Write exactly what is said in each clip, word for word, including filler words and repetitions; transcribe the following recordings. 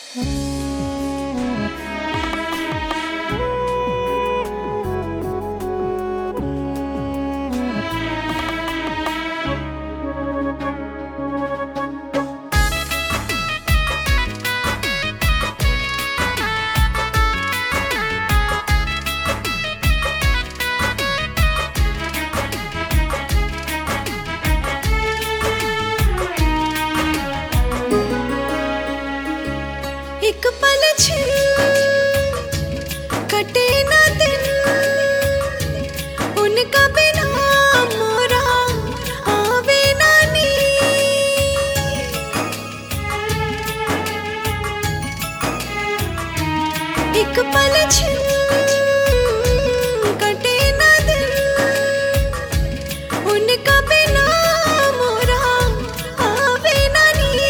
एक पल छिन कटे ना दिन उनका बिना मोरा आवे ना नींद। एक पल छिन कटे ना दिन उनका बिना मोरा आवे ना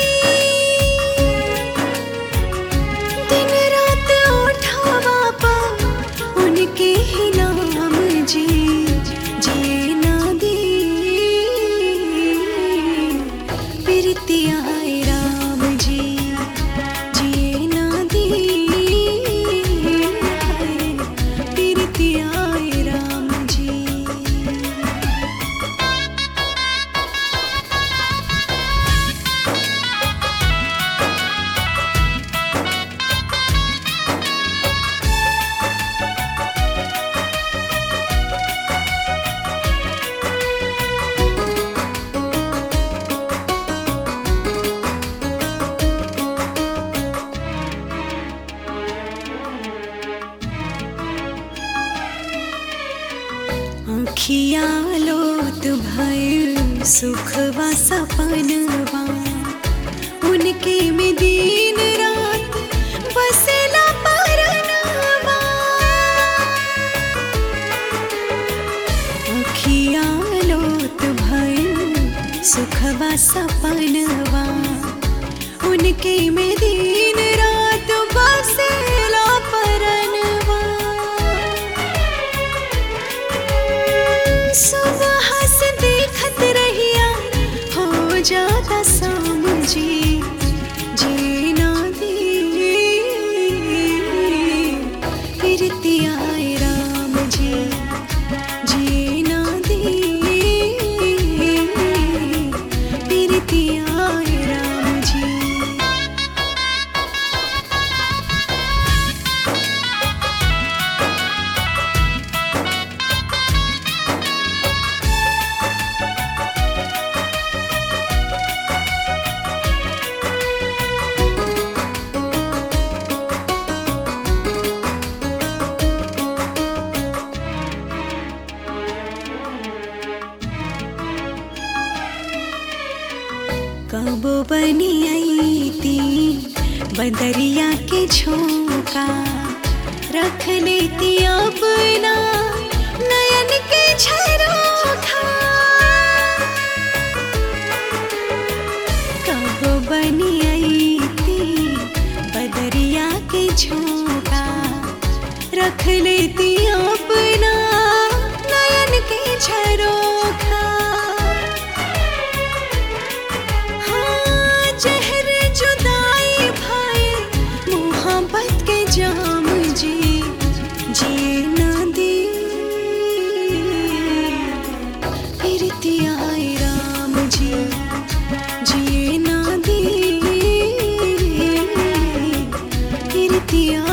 उनके ही नाम जी जिए ना दी प्रीति आए राम जी जिए ना दी प्रीति आए राम जी। अखिया लोत भइल सुखवा सपनवा उनके में दिन रात बसेला परनवा। अखिया लोत भइल सुखवा सपनवा उनके में दिन रात बसेला परनवा। सुबह से देखत रहिया हो जाता शाम जी जी ना दी प्रीति आए राम जी जी ना दी प्रीति आए राम जी। कबो बनी आईती बदरिया के झोंका रख लेती अपना नयन के झरोखा। कबो बनी आईती बदरिया के झोंका रख लेती अपना नयन के झरोखा। जहर जुदाई भाई मोहब्बत के जाम जी जिए ना दी प्रीति आए राम जी जिए ना दी प्रीति